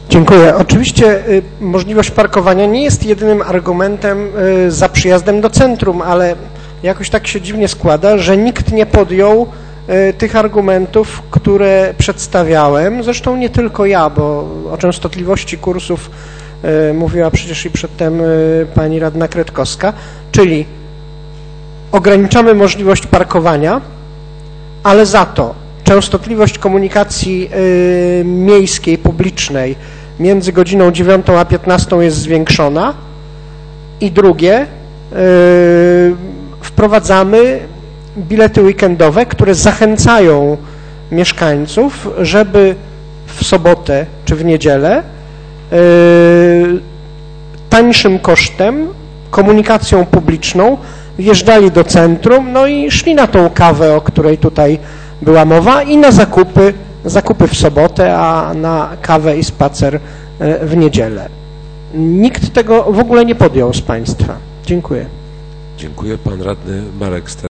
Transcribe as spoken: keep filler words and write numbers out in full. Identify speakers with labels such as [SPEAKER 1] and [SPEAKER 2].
[SPEAKER 1] Dziękuję. Oczywiście y, możliwość parkowania nie jest jedynym argumentem y, za przyjazdem do centrum, ale jakoś tak się dziwnie składa, że nikt nie podjął y, tych argumentów, które przedstawiałem. Zresztą nie tylko ja, bo o częstotliwości kursów y, mówiła przecież i przedtem y, pani radna Kretkowska, czyli ograniczamy możliwość parkowania, ale za to częstotliwość komunikacji y, miejskiej, publicznej między godziną dziewiątą a piętnastą jest zwiększona i drugie, y, wprowadzamy bilety weekendowe, które zachęcają mieszkańców, żeby w sobotę czy w niedzielę y, tańszym kosztem, komunikacją publiczną wjeżdżali do centrum, no i szli na tą kawę, o której tutaj była mowa, i na zakupy, zakupy w sobotę, a na kawę i spacer w niedzielę. Nikt tego w ogóle nie podjął z Państwa. Dziękuję.
[SPEAKER 2] Dziękuję. Pan radny Marek Ster.